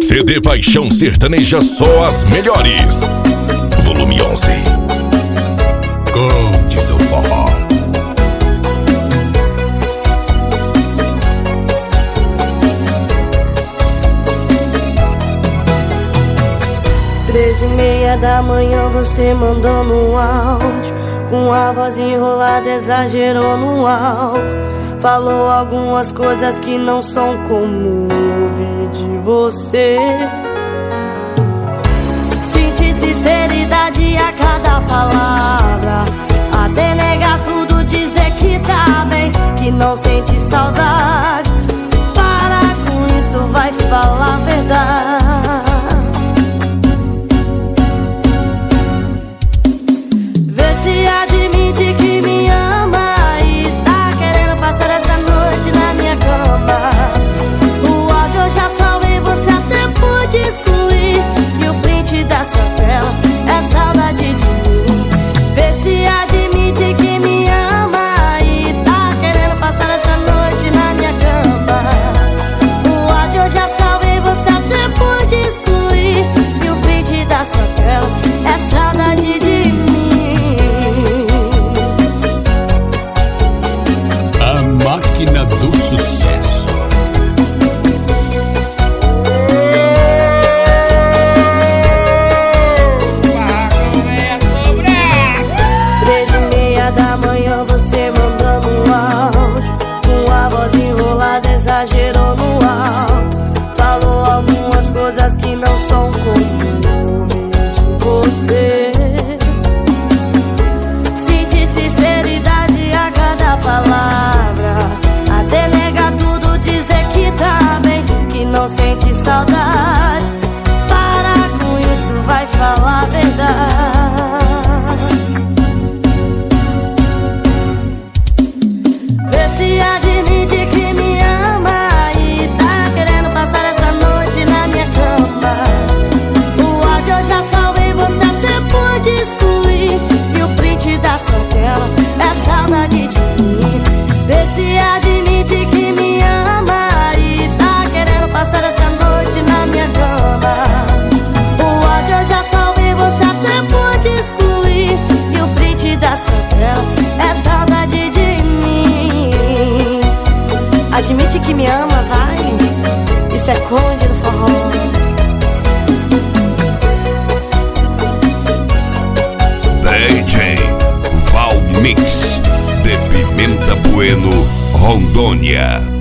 CD Paixão Sertaneja, só as melhores. Volume 11. Conde do Forró. Treze e meia da manhã você mandou no áudio, com a voz enrolada exagerou no áudio. Falou algumas coisas que não são comum ouvir de você. Senti sinceridade a cada palavra, até negar tudo, dizer que tá bem, que não sente saudade. Para com isso, vai falar a verdade. Vê se admite que me ama e tá querendo passar essa noite na minha cama. O áudio eu já salvei, você até pode excluir, e o print da sua tela é saudade de mim. Vê se admite que me ama e tá querendo passar essa noite na minha cama. O áudio eu já salvei, você até pode excluir, e o print da sua tela é saudade de mim. A máquina do sucesso. Três e meia da manhã você mandando um áudio, com a voz enrolada exagerou no áudio. Falou algumas coisas que não são comuns de você. Senti sinceridade a cada palavra, até negar tudo, dizer que tá bem, que não sente saudade. Para com isso, vai falar a verdade. Vê se admite que me ama e tá querendo passar essa noite na minha cama. O áudio eu já salvei, você até pode excluir, e o print da sua tela é saudade de mim. Vê se admite que me ama e tá querendo passar essa noite na minha cama. O áudio eu já salvei, você até pode excluir, e o print da sua tela é saudade de mim. Admite que me ama, vai. Isso é Conde do Forró. DJ Val Mix de Pimenta Bueno, Rondônia.